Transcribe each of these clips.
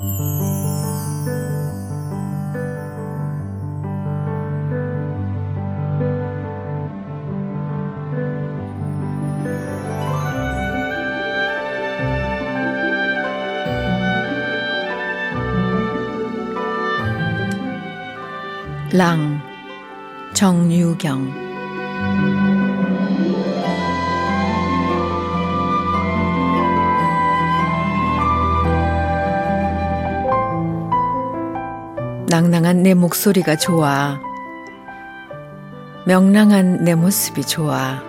랑, 정유경. 낭낭한 내 목소리가 좋아. 명랑한 내 모습이 좋아.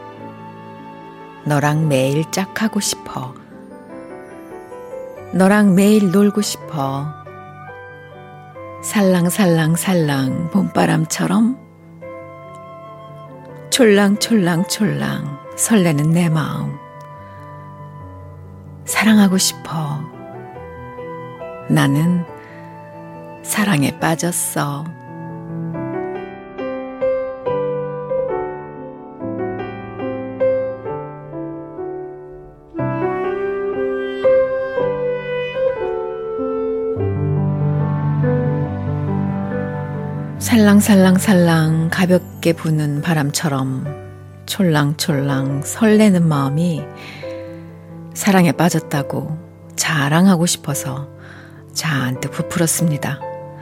너랑 매일 짝하고 싶어. 너랑 매일 놀고 싶어. 살랑살랑살랑 봄바람처럼 촐랑촐랑촐랑 설레는 내 마음. 사랑하고 싶어. 나는 사랑에 빠졌어. 살랑살랑살랑 가볍게 부는 바람처럼 촐랑촐랑 설레는 마음이 사랑에 빠졌다고 자랑하고 싶어서 잔뜩 부풀었습니다.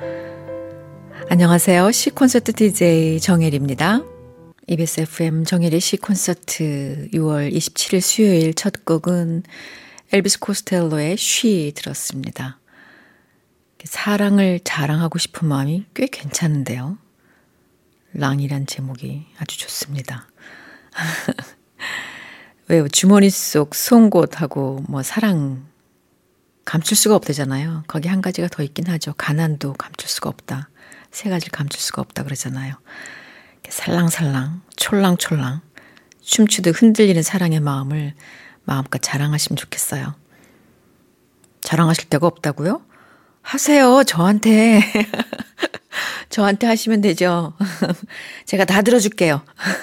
안녕하세요. 시콘서트 DJ 정혜리입니다. EBS FM 정혜리 시콘서트 6월 27일 수요일 첫 곡은 엘비스 코스텔로의 쉬 들었습니다. 사랑을 자랑하고 싶은 마음이 꽤 괜찮은데요. 랑이란 제목이 아주 좋습니다. 왜요? 주머니 속 송곳하고 뭐 사랑 감출 수가 없대잖아요. 거기 한 가지가 더 있긴 하죠. 가난도 감출 수가 없다. 세 가지를 감출 수가 없다 그러잖아요. 살랑살랑 촐랑촐랑 춤추듯 흔들리는 사랑의 마음을 마음껏 자랑하시면 좋겠어요. 자랑하실 데가 없다고요? 하세요. 저한테. 저한테 하시면 되죠. 제가 다 들어줄게요.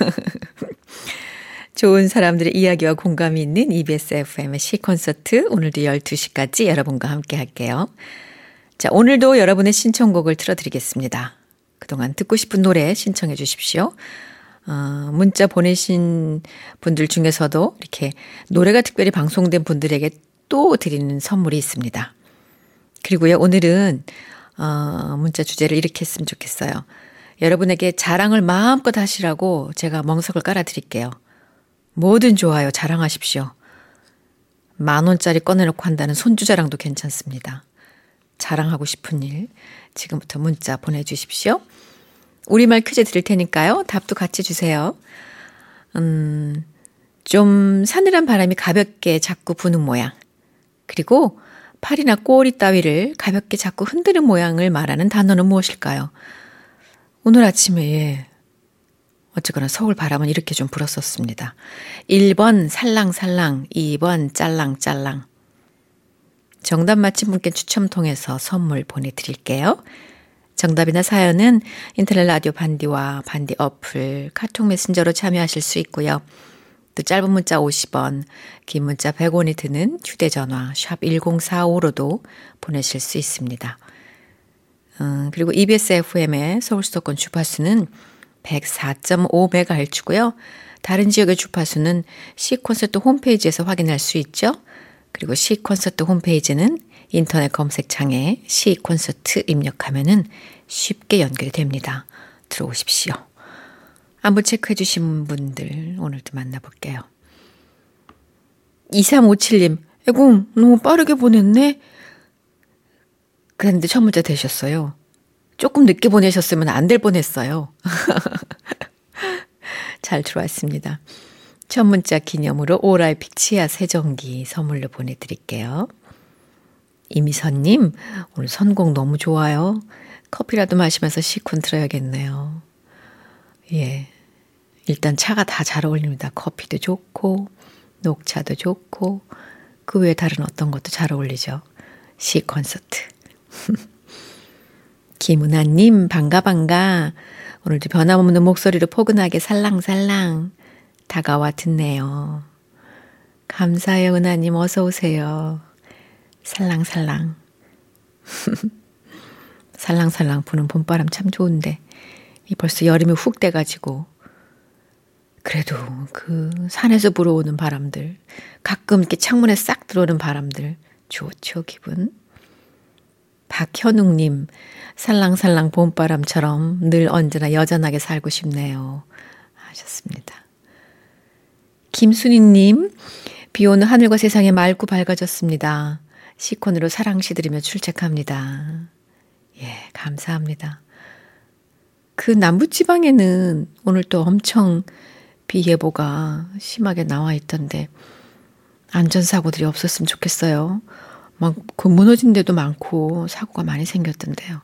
좋은 사람들의 이야기와 공감이 있는 EBS FM의 시콘서트 오늘도 12시까지 여러분과 함께 할게요. 자, 오늘도 여러분의 신청곡을 틀어드리겠습니다. 그동안 듣고 싶은 노래 신청해 주십시오. 문자 보내신 분들 중에서도 이렇게 노래가 특별히 방송된 분들에게 또 드리는 선물이 있습니다. 그리고요, 오늘은 문자 주제를 이렇게 했으면 좋겠어요. 여러분에게 자랑을 마음껏 하시라고 제가 멍석을 깔아드릴게요. 뭐든 좋아요. 자랑하십시오. 10,000원짜리 꺼내놓고 한다는 손주 자랑도 괜찮습니다. 자랑하고 싶은 일 지금부터 문자 보내주십시오. 우리말 퀴즈 드릴 테니까요. 답도 같이 주세요. 좀 서늘한 바람이 가볍게 자꾸 부는 모양. 그리고 팔이나 꼬리 따위를 가볍게 자꾸 흔드는 모양을 말하는 단어는 무엇일까요? 오늘 아침에 어쨌거나 서울 바람은 이렇게 좀 불었었습니다. 1번 살랑살랑, 2번 짤랑짤랑. 정답 맞힌 분께 추첨 통해서 선물 보내드릴게요. 정답이나 사연은 인터넷 라디오 반디와 반디 어플, 카톡 메신저로 참여하실 수 있고요. 또 짧은 문자 50원, 긴 문자 100원이 드는 휴대전화 샵 1045로도 보내실 수 있습니다. 그리고 EBS FM의 서울 수도권 주파수는 104.5MHz고요. 다른 지역의 주파수는 C콘서트 홈페이지에서 확인할 수 있죠. 그리고 C콘서트 홈페이지는 인터넷 검색창에 C콘서트 입력하면은 쉽게 연결이 됩니다. 들어오십시오. 안부 체크해 주신 분들 오늘도 만나볼게요. 2357님, 에고 너무 빠르게 보냈네. 그런데 첫 문자 되셨어요. 조금 늦게 보내셨으면 안 될 뻔했어요. 잘 들어왔습니다. 첫 문자 기념으로 오랄픽 치아 세정기 선물로 보내드릴게요. 이미선님, 오늘 선곡 너무 좋아요. 커피라도 마시면서 시콘 들어야겠네요. 예, 일단 차가 다 잘 어울립니다. 커피도 좋고 녹차도 좋고 그 외에 다른 어떤 것도 잘 어울리죠. 시콘서트. 김은아님, 반가. 오늘도 변함없는 목소리로 포근하게 살랑살랑 다가와 듣네요. 감사해요, 은아님. 어서 오세요. 살랑살랑. 살랑살랑 부는 봄바람 참 좋은데 이 벌써 여름이 훅 돼가지고 그래도 그 산에서 불어오는 바람들 가끔 이렇게 창문에 싹 들어오는 바람들 좋죠 기분. 박현웅님 살랑살랑 봄바람처럼 늘 언제나 여전하게 살고 싶네요 하셨습니다. 김순희님 비 오는 하늘과 세상이 맑고 밝아졌습니다. 시콘으로 사랑시 들으며 출첵합니다. 예, 감사합니다. 그 남부지방에는 오늘 또 엄청 비 예보가 심하게 나와 있던데 안전사고들이 없었으면 좋겠어요. 막 그 무너진 데도 많고 사고가 많이 생겼던데요.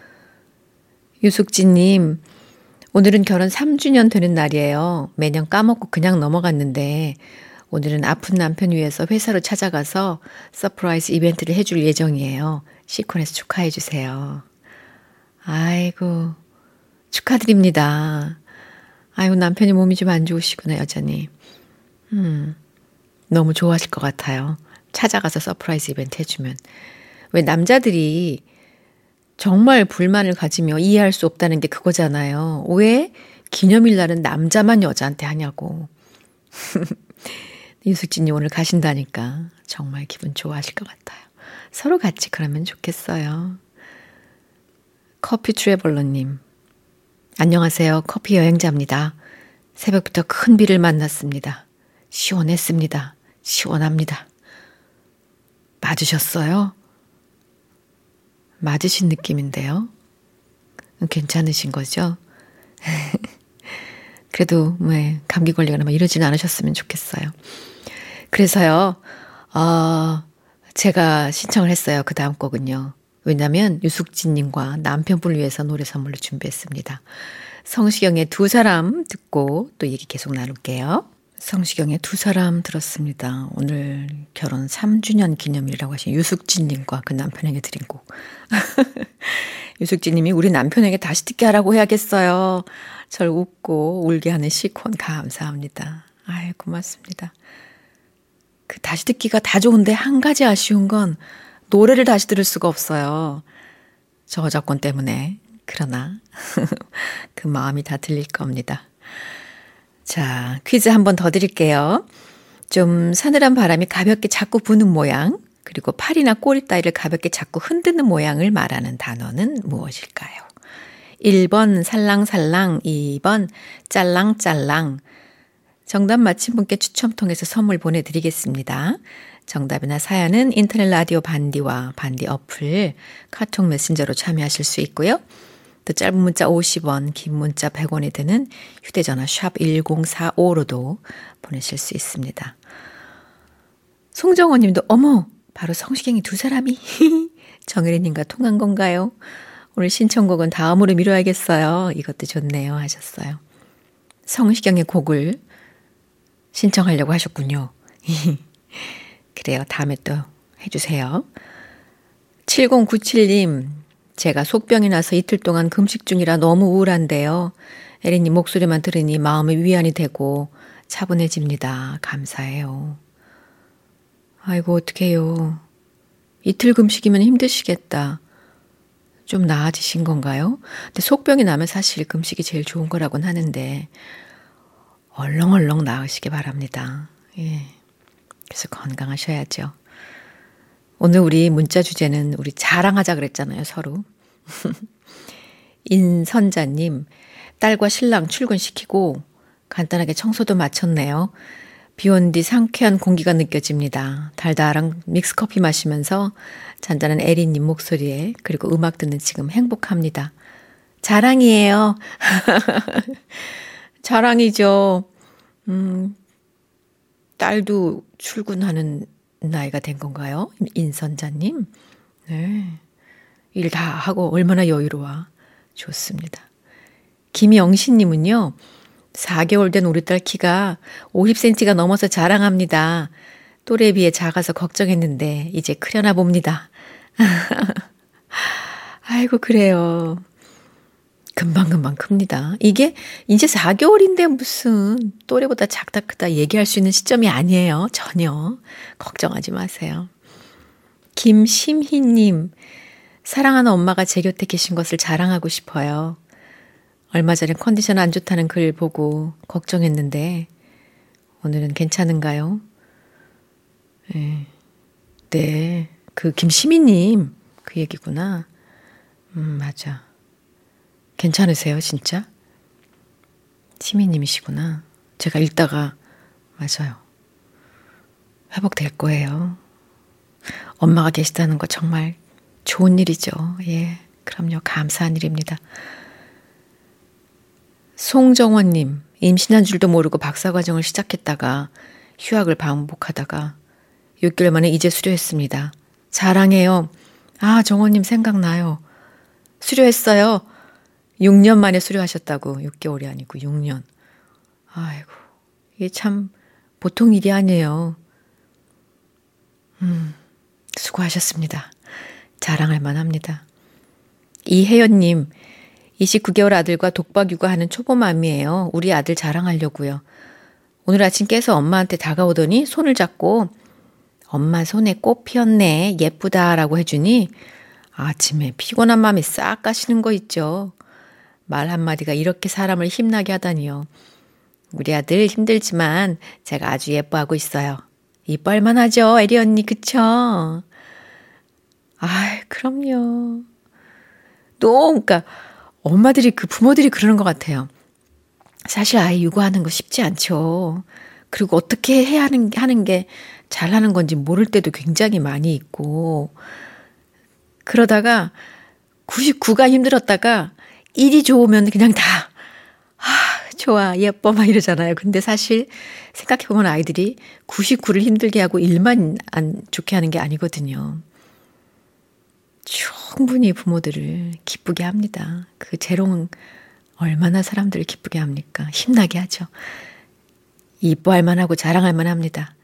유숙진님 오늘은 결혼 3주년 되는 날이에요. 매년 까먹고 그냥 넘어갔는데 오늘은 아픈 남편 위해서 회사로 찾아가서 서프라이즈 이벤트를 해줄 예정이에요. 시콘에서 축하해 주세요. 아이고 축하드립니다. 아이고 남편이 몸이 좀 안 좋으시구나 여전히. 너무 좋아하실 것 같아요. 찾아가서 서프라이즈 이벤트 해주면. 왜 남자들이 정말 불만을 가지며 이해할 수 없다는 게 그거잖아요. 왜 기념일날은 남자만 여자한테 하냐고. 유숙진님 오늘 가신다니까 정말 기분 좋아하실 것 같아요. 서로 같이 그러면 좋겠어요. 커피 트래블러님 안녕하세요. 커피 여행자입니다. 새벽부터 큰 비를 만났습니다. 시원했습니다. 시원합니다. 맞으셨어요? 맞으신 느낌인데요. 괜찮으신 거죠? 그래도 감기 걸리거나 이러진 않으셨으면 좋겠어요. 그래서요. 제가 신청을 했어요. 그 다음 곡은요. 왜냐하면 유숙진님과 남편분을 위해서 노래 선물로 준비했습니다. 성시경의 두 사람 듣고 또 얘기 계속 나눌게요. 성시경의 두 사람 들었습니다. 오늘 결혼 3주년 기념일이라고 하신 유숙진님과 그 남편에게 드린 곡. 유숙진님이 우리 남편에게 다시 듣게 하라고 해야겠어요. 절 웃고 울게 하는 시콘 감사합니다. 아이 고맙습니다. 그 다시 듣기가 다 좋은데 한 가지 아쉬운 건 노래를 다시 들을 수가 없어요. 저작권 때문에. 그러나 그 마음이 다 들릴 겁니다. 자, 퀴즈 한 번 더 드릴게요. 좀 서늘한 바람이 가볍게 자꾸 부는 모양, 그리고 팔이나 꼬리 따위를 가볍게 자꾸 흔드는 모양을 말하는 단어는 무엇일까요? 1번 살랑살랑, 2번 짤랑짤랑. 정답 맞힌 분께 추첨 통해서 선물 보내드리겠습니다. 정답이나 사연은 인터넷 라디오 반디와 반디 어플, 카톡 메신저로 참여하실 수 있고요. 또 짧은 문자 50원, 긴 문자 100원이 드는 휴대전화 샵 1045로도 보내실 수 있습니다. 송정호 님도 어머 바로 성시경이 두 사람이 정혜리 님과 통한 건가요? 오늘 신청곡은 다음으로 미뤄야겠어요. 이것도 좋네요 하셨어요. 성시경의 곡을 신청하려고 하셨군요. 그래요. 다음에 또 해주세요. 7097님 제가 속병이 나서 이틀 동안 금식 중이라 너무 우울한데요. 에리님 목소리만 들으니 마음의 위안이 되고 차분해집니다. 감사해요. 아이고 어떡해요. 이틀 금식이면 힘드시겠다. 좀 나아지신 건가요? 근데 속병이 나면 사실 금식이 제일 좋은 거라고는 하는데 얼렁얼렁 나으시기 바랍니다. 예. 그래서 건강하셔야죠. 오늘 우리 문자 주제는 우리 자랑하자 그랬잖아요, 서로. 인선자님, 딸과 신랑 출근시키고 간단하게 청소도 마쳤네요. 비 온 뒤 상쾌한 공기가 느껴집니다. 달달한 믹스커피 마시면서 잔잔한 에리님 목소리에 그리고 음악 듣는 지금 행복합니다. 자랑이에요. 자랑이죠. 딸도 출근하는 나이가 된 건가요? 인선자님. 네. 일 다 하고 얼마나 여유로워. 좋습니다. 김영신님은요. 4개월 된 우리 딸 키가 50cm가 넘어서 자랑합니다. 또래에 비해 작아서 걱정했는데 이제 크려나 봅니다. 아이고 그래요. 금방금방 큽니다. 이게 이제 4개월인데 무슨 또래보다 작다 크다 얘기할 수 있는 시점이 아니에요. 전혀. 걱정하지 마세요. 김심희님, 사랑하는 엄마가 제 곁에 계신 것을 자랑하고 싶어요. 얼마 전에 컨디션 안 좋다는 글 보고 걱정했는데 오늘은 괜찮은가요? 네, 그 김시미님 그 얘기구나. 맞아. 괜찮으세요, 진짜? 시미님이시구나. 제가 읽다가 맞아요. 회복될 거예요. 엄마가 계시다는 거 정말 좋은 일이죠. 예, 그럼요. 감사한 일입니다. 송정원님, 임신한 줄도 모르고 박사과정을 시작했다가 휴학을 반복하다가 6개월 만에 이제 수료했습니다. 자랑해요. 아, 정원님 생각나요. 수료했어요. 6년 만에 수료하셨다고. 6개월이 아니고 6년. 아이고, 이게 참 보통 일이 아니에요. 수고하셨습니다. 자랑할 만합니다. 이혜연님, 29개월 아들과 독박 육아하는 초보맘이에요. 우리 아들 자랑하려고요. 오늘 아침 깨서 엄마한테 다가오더니 손을 잡고 엄마 손에 꽃 피었네. 예쁘다라고 해주니 아침에 피곤한 마음이 싹 가시는 거 있죠. 말 한마디가 이렇게 사람을 힘나게 하다니요. 우리 아들 힘들지만 제가 아주 예뻐하고 있어요. 이뻐할 만하죠, 에리 언니, 그쵸? 아, 그럼요. 그러니까 엄마들이 부모들이 그러는 것 같아요. 사실 아이 육아하는 거 쉽지 않죠. 그리고 어떻게 해야 하는 게 잘하는 건지 모를 때도 굉장히 많이 있고, 그러다가 99가 힘들었다가 1이 좋으면 그냥 다 좋아, 예뻐 막 이러잖아요. 근데 사실 생각해보면 아이들이 99를 힘들게 하고 1만 안 좋게 하는 게 아니거든요. 충분히 부모들을 기쁘게 합니다. 그 재롱은 얼마나 사람들을 기쁘게 합니까? 힘나게 하죠. 이뻐할 만하고 자랑할 만합니다.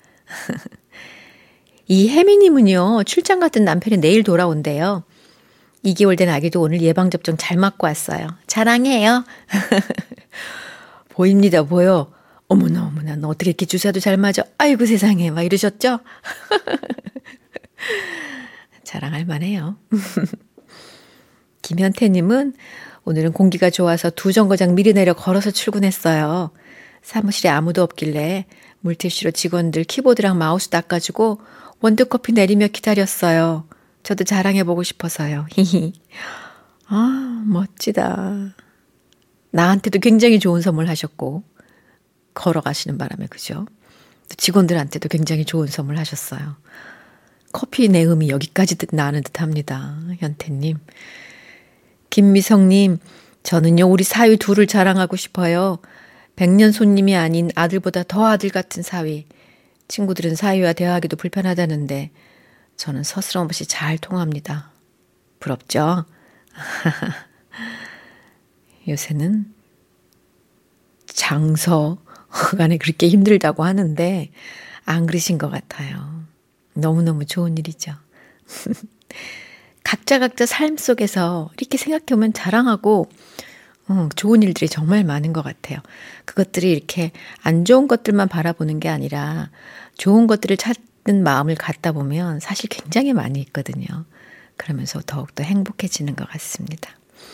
이 혜미님은요, 출장 갔던 남편이 내일 돌아온대요. 2개월 된 아기도 오늘 예방접종 잘 맞고 왔어요. 자랑해요. 보입니다, 보여. 어머나, 어머나, 너 어떻게 이렇게 주사도 잘 맞아? 아이고 세상에, 막 이러셨죠? 자랑할 만해요. 김현태님은 오늘은 공기가 좋아서 2정거장 미리 내려 걸어서 출근했어요. 사무실에 아무도 없길래 물티슈로 직원들 키보드랑 마우스 닦아주고 원두커피 내리며 기다렸어요. 저도 자랑해보고 싶어서요. 히히. 아, 멋지다. 나한테도 굉장히 좋은 선물 하셨고 걸어가시는 바람에 그죠? 또 직원들한테도 굉장히 좋은 선물 하셨어요. 커피 내음이 여기까지 나는 듯합니다. 현태님. 김미성님, 저는요 우리 사위 둘을 자랑하고 싶어요. 100년 손님이 아닌 아들보다 더 아들 같은 사위. 친구들은 사위와 대화하기도 불편하다는데 저는 서스럼없이 잘 통합니다. 부럽죠? 요새는 장서간에 그렇게 힘들다고 하는데 안 그러신 것 같아요. 너무너무 좋은 일이죠. 각자 삶 속에서 이렇게 생각해보면 자랑하고 좋은 일들이 정말 많은 것 같아요. 그것들이 이렇게 안 좋은 것들만 바라보는 게 아니라 좋은 것들을 찾는 마음을 갖다 보면 사실 굉장히 많이 있거든요. 그러면서 더욱더 행복해지는 것 같습니다.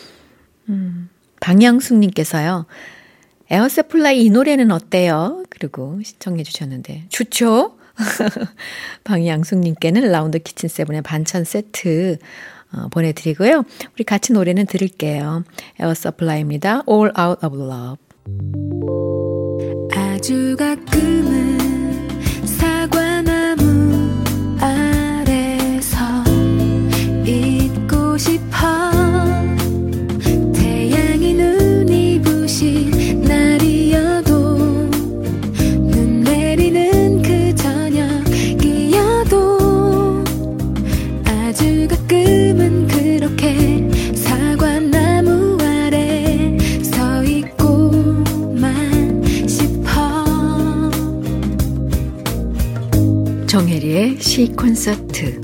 방향숙님께서요. 에어서플라이 이 노래는 어때요? 그리고 신청해 주셨는데 좋죠? 방향숙님께는 라운드 키친 세븐의 반찬 세트 보내드리고요. 우리 같이 노래는 들을게요. 에어서플라이입니다. All Out of Love. 아주 가끔은 사과나무 아래서 잊고 싶어. 태양이 눈이 부신 날이어도 눈 내리는 그 저녁이어도 아주 가끔은 그렇게 사과나무 아래 서 있고만 싶어. 정혜리의 시 콘서트.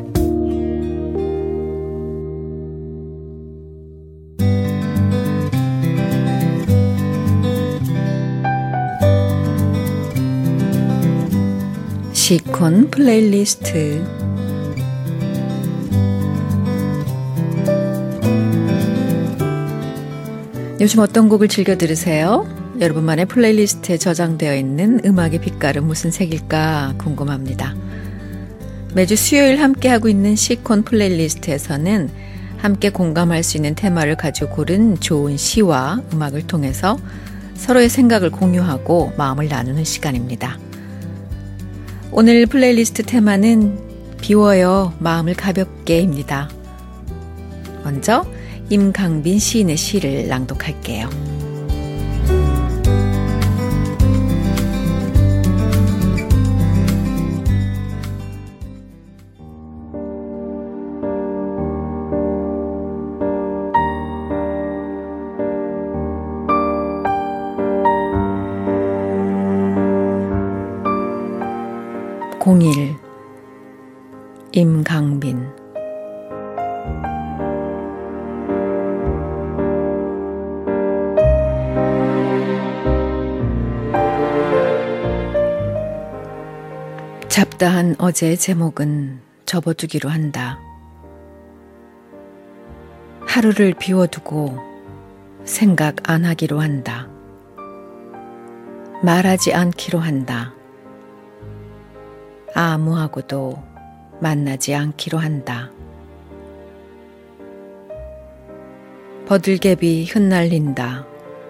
시콘 플레이리스트. 요즘 어떤 곡을 즐겨 들으세요? 여러분만의 플레이리스트에 저장되어 있는 음악의 빛깔은 무슨 색일까 궁금합니다. 매주 수요일 함께하고 있는 시콘 플레이리스트에서는 함께 공감할 수 있는 테마를 가지고 고른 좋은 시와 음악을 통해서 서로의 생각을 공유하고 마음을 나누는 시간입니다. 오늘 플레이리스트 테마는 비워요 마음을 가볍게입니다. 먼저 임강빈 시인의 시를 낭독할게요. 공일 임강빈 잡다한 어제의 제목은 접어두기로 한다. 하루를 비워두고 생각 안 하기로 한다. 말하지 않기로 한다. 아무하고도 만나지 않기로 한다. 버들개비 흩날린다.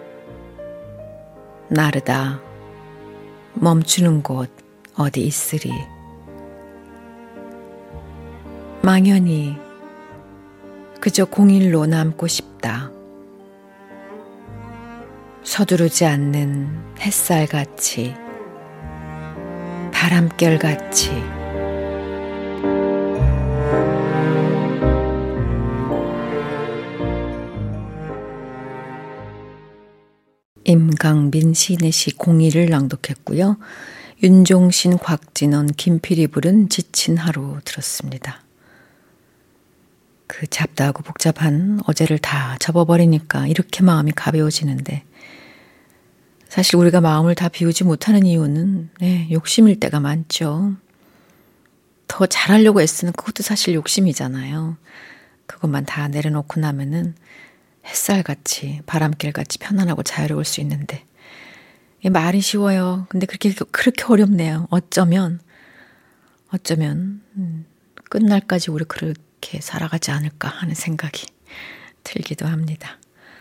나르다. 멈추는 곳 어디 있으리. 망연히 그저 공일로 남고 싶다. 서두르지 않는 햇살같이 바람결같이 임강빈 시인의 시 공일을 낭독했고요. 윤종신, 곽진원, 김필이 부른 지친 하루 들었습니다. 그 잡다하고 복잡한 어제를 다 접어버리니까 이렇게 마음이 가벼워지는데 사실 우리가 마음을 다 비우지 못하는 이유는 욕심일 때가 많죠. 더 잘하려고 애쓰는 그것도 사실 욕심이잖아요. 그것만 다 내려놓고 나면은 햇살같이 바람길같이 편안하고 자유로울 수 있는데 말이 쉬워요. 근데 그렇게 어렵네요. 어쩌면 끝날까지 우리 그렇게 살아가지 않을까 하는 생각이 들기도 합니다.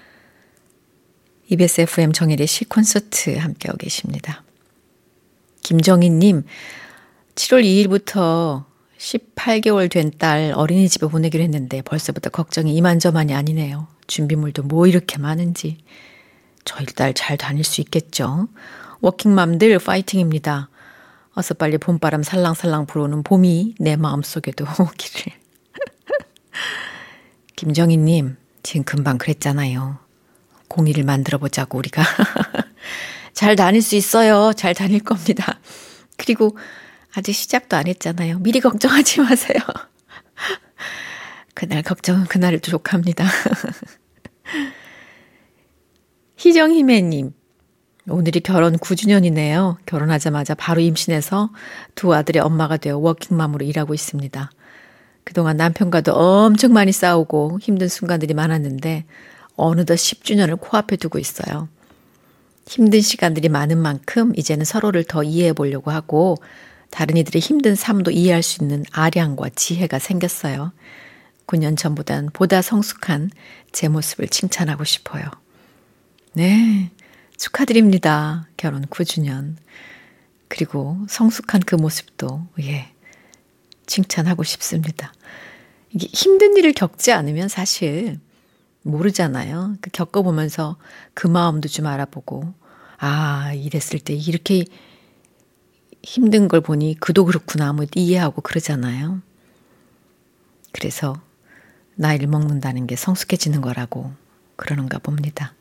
EBS FM 정일의 시콘서트 함께하고 계십니다. 김정희님, 7월 2일부터 18개월 된 딸 어린이집에 보내기로 했는데 벌써부터 걱정이 이만저만이 아니네요. 준비물도 뭐 이렇게 많은지. 저희 딸 잘 다닐 수 있겠죠? 워킹맘들 파이팅입니다. 어서 빨리 봄바람 살랑살랑 불어오는 봄이 내 마음속에도 오기를. 김정희님, 지금 금방 그랬잖아요. 공의를 만들어보자고 우리가. 잘 다닐 수 있어요. 잘 다닐 겁니다. 그리고 아직 시작도 안 했잖아요. 미리 걱정하지 마세요. 그날 걱정은 그날을 족합니다. 희정희매님, 오늘이 결혼 9주년이네요. 결혼하자마자 바로 임신해서 두 아들의 엄마가 되어 워킹맘으로 일하고 있습니다. 그동안 남편과도 엄청 많이 싸우고 힘든 순간들이 많았는데 어느덧 10주년을 코앞에 두고 있어요. 힘든 시간들이 많은 만큼 이제는 서로를 더 이해해 보려고 하고 다른 이들의 힘든 삶도 이해할 수 있는 아량과 지혜가 생겼어요. 9년 전보단 보다 성숙한 제 모습을 칭찬하고 싶어요. 네, 축하드립니다. 결혼 9주년. 그리고 성숙한 그 모습도 칭찬하고 싶습니다. 이게 힘든 일을 겪지 않으면 사실 모르잖아요. 겪어보면서 그 마음도 좀 알아보고 이랬을 때 이렇게 힘든 걸 보니 그도 그렇구나 뭐 이해하고 그러잖아요. 그래서 나이를 먹는다는 게 성숙해지는 거라고 그러는가 봅니다.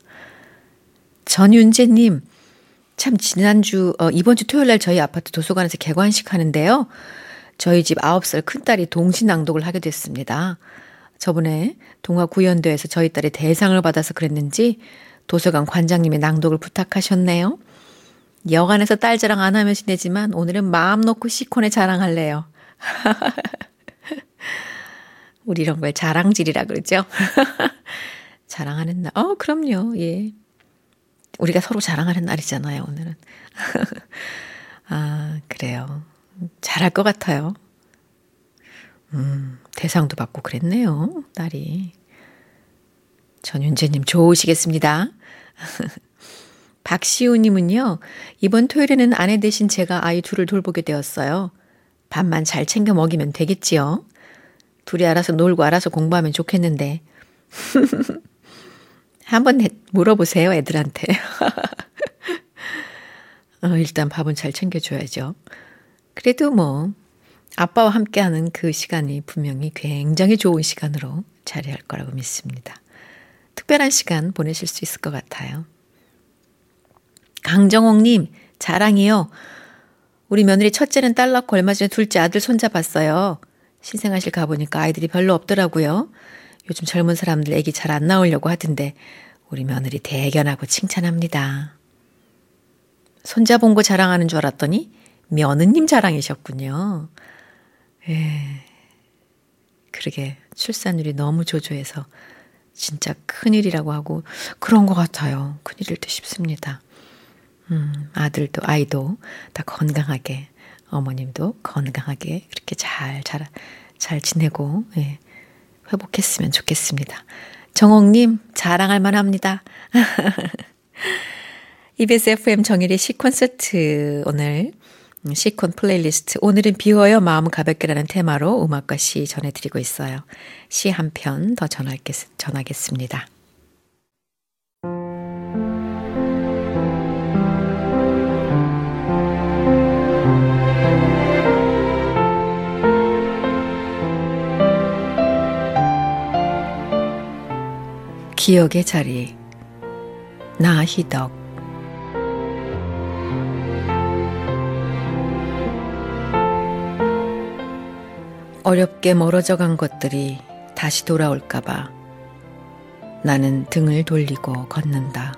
전윤재님, 참 이번 주 토요일 날 저희 아파트 도서관에서 개관식 하는데요. 저희 집 9살 큰딸이 동시 낭독을 하게 됐습니다. 저번에 동화구연도에서 저희 딸이 대상을 받아서 그랬는지 도서관 관장님이 낭독을 부탁하셨네요. 여간에서 딸 자랑 안 하면 지내지만 오늘은 마음 놓고 시콘에 자랑할래요. 우리 이런 걸 자랑질이라 그러죠. 자랑하는 날. 그럼요. 예. 우리가 서로 자랑하는 날이잖아요, 오늘은. 그래요. 잘할 것 같아요. 대상도 받고 그랬네요, 딸이. 전윤재님 좋으시겠습니다. 박시우님은요, 이번 토요일에는 아내 대신 제가 아이 둘을 돌보게 되었어요. 밥만 잘 챙겨 먹이면 되겠지요. 둘이 알아서 놀고 알아서 공부하면 좋겠는데. 한번 물어보세요, 애들한테. 일단 밥은 잘 챙겨줘야죠. 그래도 뭐 아빠와 함께하는 그 시간이 분명히 굉장히 좋은 시간으로 자리할 거라고 믿습니다. 특별한 시간 보내실 수 있을 것 같아요. 강정옥님, 자랑이요. 우리 며느리 첫째는 딸 낳고 얼마 전에 둘째 아들 손자 봤어요. 신생아실 가보니까 아이들이 별로 없더라고요. 요즘 젊은 사람들 애기 잘 안 낳으려고 하던데 우리 며느리 대견하고 칭찬합니다. 손자 본 거 자랑하는 줄 알았더니 며느님 자랑이셨군요. 그러게 출산율이 너무 조조해서 진짜 큰일이라고 하고 그런 것 같아요. 큰일일 듯 싶습니다. 아들도 아이도 다 건강하게 어머님도 건강하게 그렇게 잘 지내고 회복했으면 좋겠습니다. 정옥님 자랑할 만합니다. EBS FM 정일의 시콘서트 오늘 시콘 플레이리스트 오늘은 비워요 마음 가볍게라는 테마로 음악과 시 전해드리고 있어요. 시 한 편 더 전하겠습니다. 기억의 자리 나희덕 어렵게 멀어져 간 것들이 다시 돌아올까봐 나는 등을 돌리고 걷는다.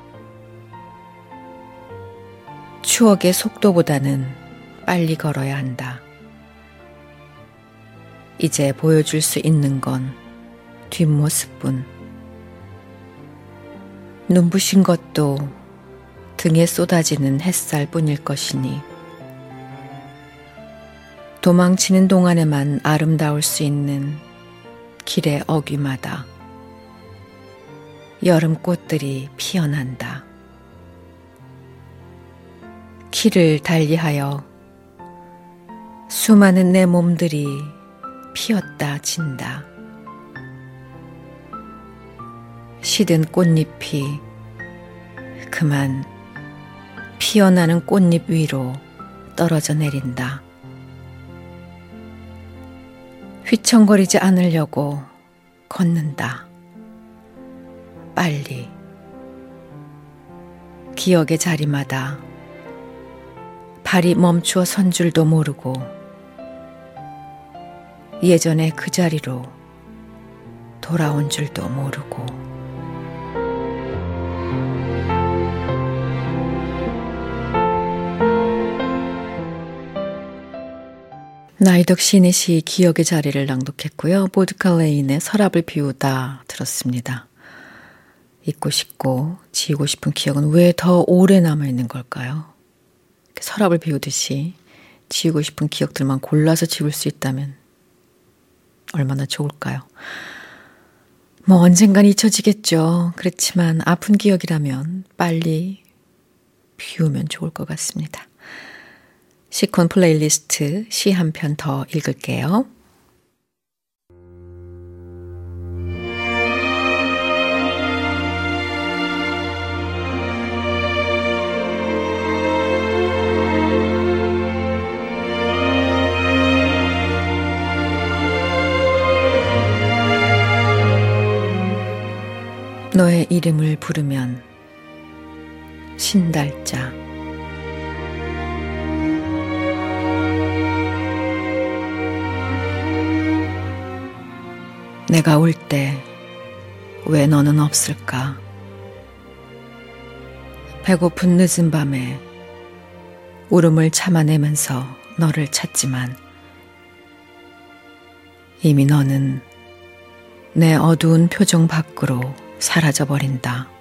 추억의 속도보다는 빨리 걸어야 한다. 이제 보여줄 수 있는 건 뒷모습뿐. 눈부신 것도 등에 쏟아지는 햇살뿐일 것이니 도망치는 동안에만 아름다울 수 있는 길의 어귀마다 여름 꽃들이 피어난다. 길을 달리하여 수많은 내 몸들이 피었다 진다. 시든 꽃잎이 그만 피어나는 꽃잎 위로 떨어져 내린다. 휘청거리지 않으려고 걷는다. 빨리. 기억의 자리마다 발이 멈추어 선 줄도 모르고 예전에 그 자리로 돌아온 줄도 모르고 나이덕 시인의 시 기억의 자리를 낭독했고요. 보드칼레인의 서랍을 비우다 들었습니다. 잊고 싶고 지우고 싶은 기억은 왜 더 오래 남아있는 걸까요? 서랍을 비우듯이 지우고 싶은 기억들만 골라서 지울 수 있다면 얼마나 좋을까요? 뭐 언젠간 잊혀지겠죠. 그렇지만 아픈 기억이라면 빨리 비우면 좋을 것 같습니다. 시콘 플레이리스트 시 한 편 더 읽을게요. 너의 이름을 부르면 신달자 내가 올 때 왜 너는 없을까? 배고픈 늦은 밤에 울음을 참아내면서 너를 찾지만 이미 너는 내 어두운 표정 밖으로 사라져버린다.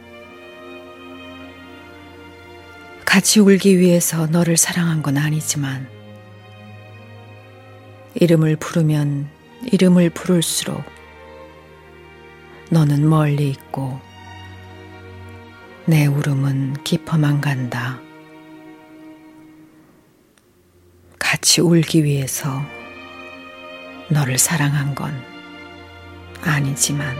같이 울기 위해서 너를 사랑한 건 아니지만 이름을 부르면 이름을 부를수록 너는 멀리 있고 내 울음은 깊어만 간다. 같이 울기 위해서 너를 사랑한 건 아니지만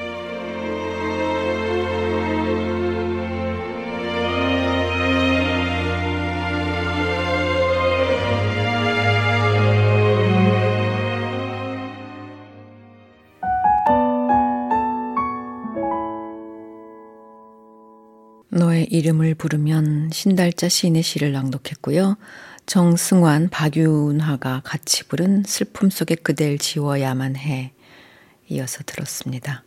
너의 이름을 부르면 신달자 시인의 시를 낭독했고요. 정승환, 박윤화가 같이 부른 슬픔 속에 그댈 지워야만 해 이어서 들었습니다.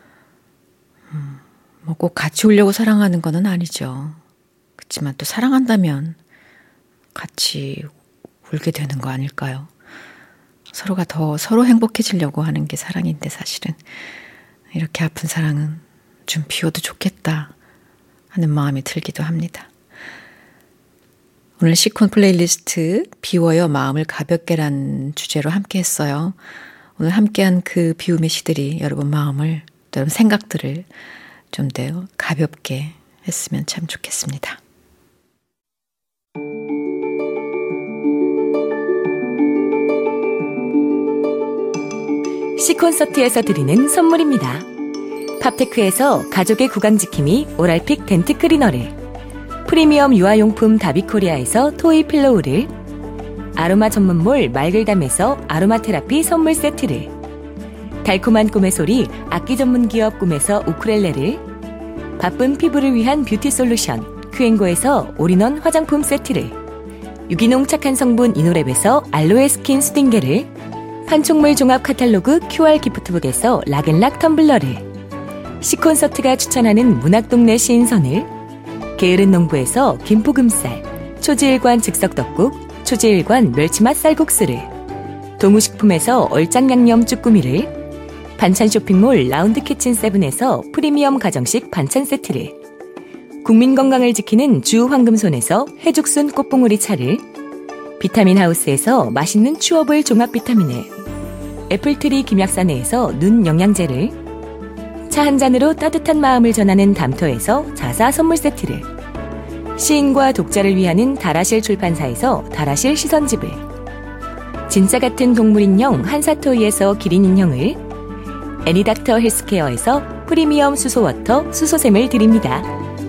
뭐 꼭 같이 울려고 사랑하는 건 아니죠. 그렇지만 또 사랑한다면 같이 울게 되는 거 아닐까요? 서로가 더 서로 행복해지려고 하는 게 사랑인데 사실은 이렇게 아픈 사랑은 좀 비워도 좋겠다 하는 마음이 들기도 합니다. 오늘 시콘 플레이리스트 비워요 마음을 가볍게란 주제로 함께 했어요. 오늘 함께한 그 비움의 시들이 여러분 마음을, 여러분 생각들을 좀 더 가볍게 했으면 참 좋겠습니다. 시콘서트에서 드리는 선물입니다. 팝테크에서 가족의 구강지킴이 오랄픽 덴트 클리너를, 프리미엄 유아용품 다비코리아에서 토이 필로우를, 아로마 전문몰 말글담에서 아로마 테라피 선물 세트를, 달콤한 꿈의 소리 악기 전문 기업 꿈에서 우쿨렐레를, 바쁜 피부를 위한 뷰티 솔루션 큐앤고에서 올인원 화장품 세트를, 유기농 착한 성분 이노랩에서 알로에 스킨 수딩게를, 판촉물 종합 카탈로그 QR 기프트북에서 락앤락 텀블러를, 시콘서트가 추천하는 문학동네 시인선을, 게으른 농부에서 김포금쌀, 초지일관 즉석떡국, 초지일관 멸치맛 쌀국수를, 동우식품에서 얼짱양념 쭈꾸미를, 반찬 쇼핑몰 라운드키친 세븐에서 프리미엄 가정식 반찬 세트를, 국민 건강을 지키는 주 황금손에서 해죽순 꽃봉오리 차를, 비타민 하우스에서 맛있는 추어볼 종합 비타민을, 애플트리 김약사내에서 눈 영양제를, 차 한 잔으로 따뜻한 마음을 전하는 담터에서 자사 선물 세트를, 시인과 독자를 위하는 다라실 출판사에서 다라실 시선집을, 진짜 같은 동물 인형 한사토이에서 기린 인형을, 애니닥터 헬스케어에서 프리미엄 수소워터 수소샘을 드립니다.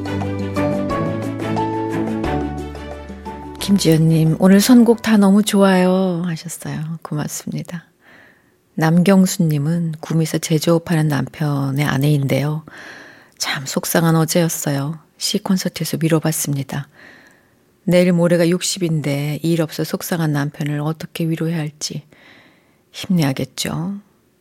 김지연님, 오늘 선곡 다 너무 좋아요 하셨어요. 고맙습니다. 남경수님은 구미에서 제조업하는 남편의 아내인데요. 참 속상한 어제였어요. 시 콘서트에서 위로받습니다. 내일 모레가 60인데 일 없어 속상한 남편을 어떻게 위로해야 할지 힘내야겠죠.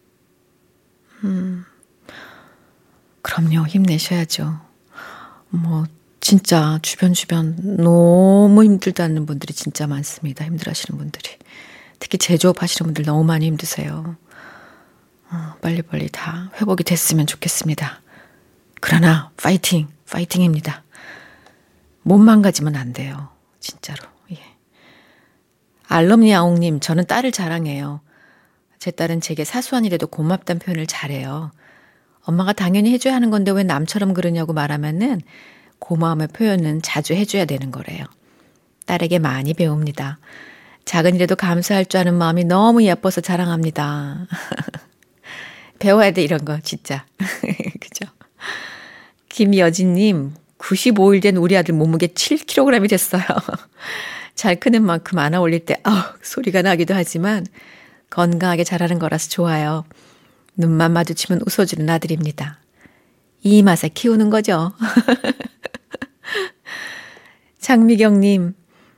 그럼요. 힘내셔야죠. 뭐 진짜 주변 너무 힘들다는 분들이 진짜 많습니다. 힘들어하시는 분들이. 특히 제조업 하시는 분들 너무 많이 힘드세요. 빨리빨리 다 회복이 됐으면 좋겠습니다. 그러나 파이팅입니다. 몸 망가지면 안 돼요. 진짜로. 예. 알럼니아옹님, 저는 딸을 자랑해요. 제 딸은 제게 사소한 일에도 고맙다는 표현을 잘해요. 엄마가 당연히 해줘야 하는 건데 왜 남처럼 그러냐고 말하면은 고마움의 표현은 자주 해줘야 되는 거래요. 딸에게 많이 배웁니다. 작은 일에도 감사할 줄 아는 마음이 너무 예뻐서 자랑합니다. 배워야 돼 이런 거 진짜. 그죠? 김여진님, 95일 된 우리 아들 몸무게 7kg이 됐어요. 잘 크는 만큼 안아 올릴 때 소리가 나기도 하지만 건강하게 자라는 거라서 좋아요. 눈만 마주치면 웃어주는 아들입니다. 이 맛에 키우는 거죠. 장미경님,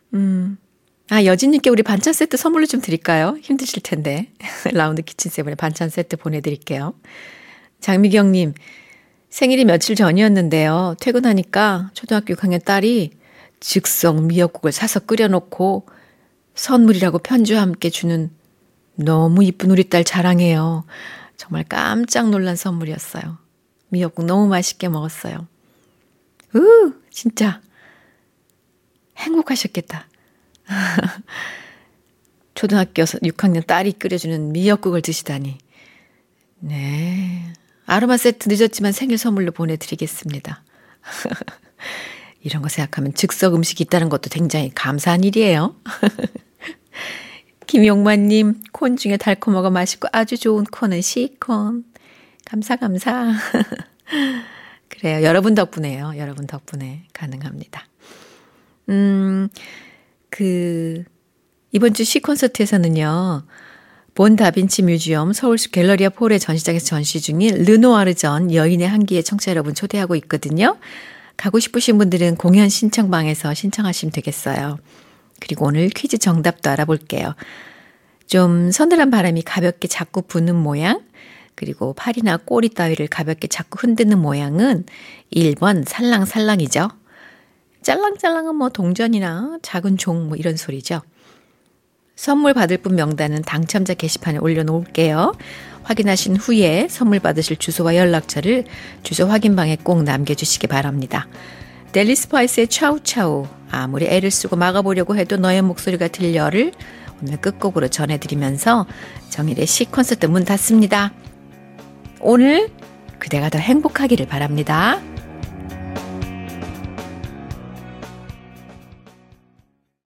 여진님께 우리 반찬 세트 선물로 좀 드릴까요? 힘드실 텐데. 라운드 키친 세븐에 반찬 세트 보내드릴게요. 장미경님, 생일이 며칠 전이었는데요. 퇴근하니까 초등학교 6학년 딸이 즉석 미역국을 사서 끓여놓고 선물이라고 편지와 함께 주는 너무 이쁜 우리 딸 자랑해요. 정말 깜짝 놀란 선물이었어요. 미역국 너무 맛있게 먹었어요. 진짜 행복하셨겠다. 초등학교 6학년 딸이 끓여주는 미역국을 드시다니. 네. 아로마 세트 늦었지만 생일 선물로 보내드리겠습니다. 이런 거 생각하면 즉석 음식이 있다는 것도 굉장히 감사한 일이에요. 김용만님, 콘 중에 달콤하고 맛있고 아주 좋은 콘은 시콘. 감사. 그래요. 여러분 덕분에요. 여러분 덕분에 가능합니다. 이번 주 시콘서트에서는요, 본 다빈치 뮤지엄 서울시 갤러리아 폴의 전시장에서 전시 중인 르누아르전 여인의 한기에 청취자 여러분 초대하고 있거든요. 가고 싶으신 분들은 공연 신청방에서 신청하시면 되겠어요. 그리고 오늘 퀴즈 정답도 알아볼게요. 좀 서늘한 바람이 가볍게 자꾸 부는 모양, 그리고 팔이나 꼬리 따위를 가볍게 자꾸 흔드는 모양은 1번 살랑살랑이죠. 짤랑짤랑은 뭐 동전이나 작은 종 뭐 이런 소리죠. 선물 받을 분 명단은 당첨자 게시판에 올려놓을게요. 확인하신 후에 선물 받으실 주소와 연락처를 주소 확인방에 꼭 남겨주시기 바랍니다. 델리 스파이스의 차우차우, 아무리 애를 쓰고 막아보려고 해도 너의 목소리가 들려를 오늘 끝곡으로 전해드리면서 정일의 시콘서트 문 닫습니다. 오늘 그대가 더 행복하기를 바랍니다.